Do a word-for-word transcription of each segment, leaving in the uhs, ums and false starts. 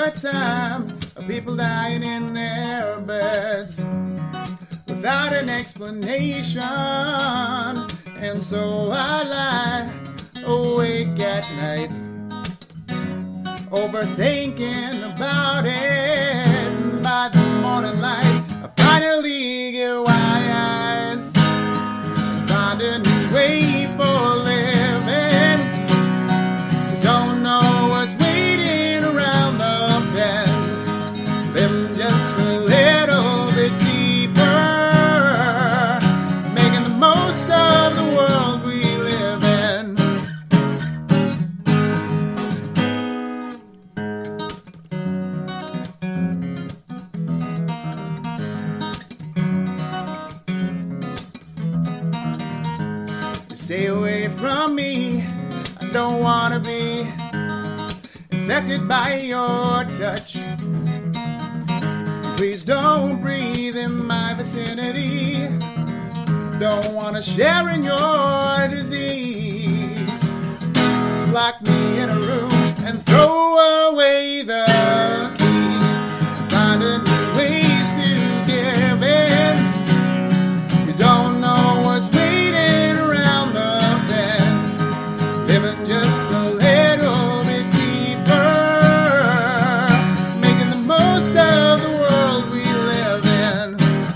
a time of people dying in their beds without an explanation. And so I lie awake at night, overthinking about it. By the morning light, I finally get wise, find a new way for living. Don't know what's waiting around the bend. Living just a little bit deeper, making the most of the world we live in. Stay away from me, I don't wanna be infected by your touch. Please don't breathe in my vicinity, don't wanna share in your disease. Just lock me in a room and throw away the key. Find a new ways to give in. You don't know what's waiting around the bend. Living just a little bit deeper, making the most of the world we live in.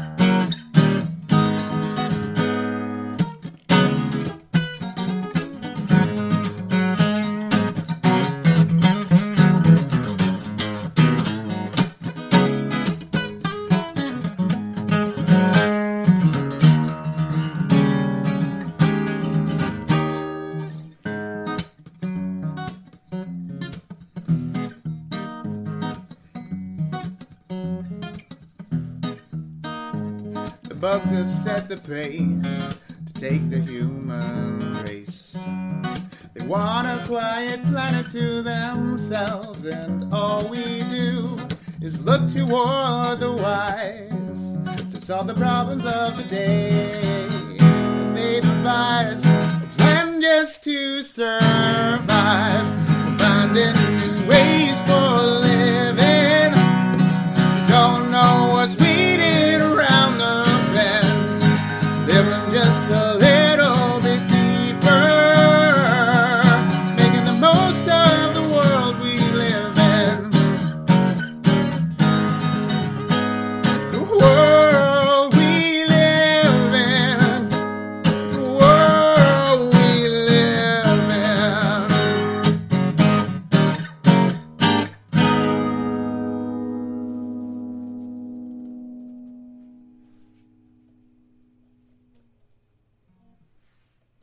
The bugs have set the pace to take the human race. They want a quiet planet to themselves, and all we do is look toward the wise to solve the problems of the day. They devise a plan just to survive, finding new ways for living.